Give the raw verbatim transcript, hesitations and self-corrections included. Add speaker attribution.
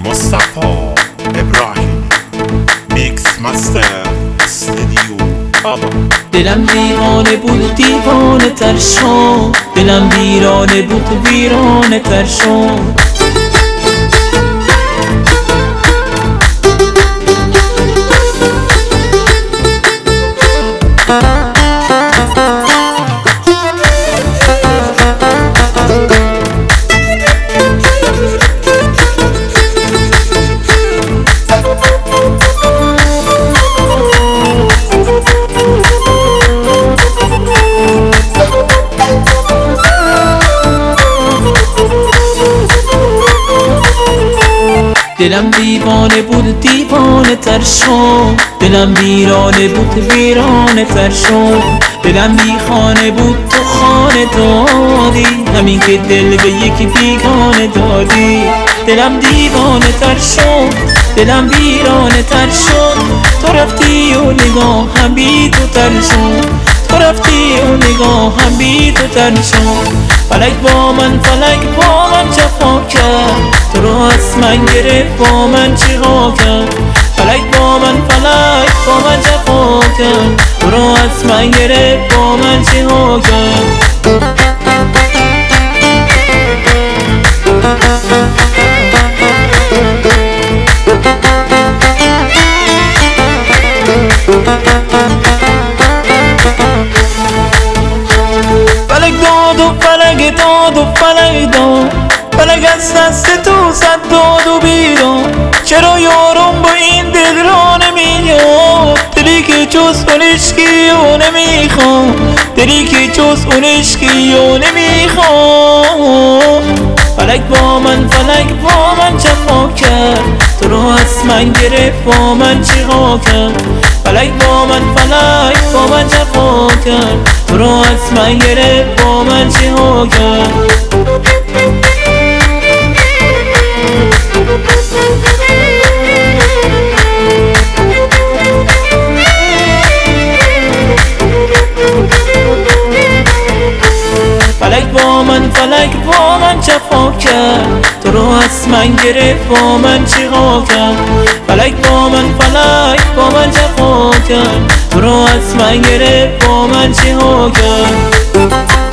Speaker 1: مصطفی ابراهیم میکس مستر استودیو آبا.
Speaker 2: دلم دیوانه بود دیوانه تر شد، دلم ویرانه بود ویرانه تر شد. دلم دیوانه بود دیوانه تر شد، دلم ویرانه بود ویرانه تر شد. دلم بی خانه بود تو خانه دادی، همین که دل به یکی بیگانه دادی. دلم دیوانه تر شد، دلم ویرانه تر شد. تو رفتی و نگاه هم بی تو تر شد، تو رفتی و نگاه هم بی تو تر شد. فلک با من فلک با من جفا کرد، تو رو از من گرفت با من چیغا کرد. فلک با من فلک با من جفا کرد، تو رو از من گرفت با من چیغا کرد. فلک داد و فلک داد و فلک داد، فلک از دست تو زد داد و بیداد. چرا یارم با این دل را نمیاد، دلی که جز اون عشقی و نمیخواد، دلی که جز اون عشقی و نمیخواد. فلک با من فلک با من جفا کرد، تو رو از من گرفت با من چیغا کرد. فلک با من فلک با من جفا کرد، تو رو از من گرفت با من چیغا کرد. فلک با من فلک با من جفا کرد، تو رو از من گرفت با من چیغا کرد. فلک با من فلک با من جفا کرد، تو رو از من گرفت با من چیغا کرد.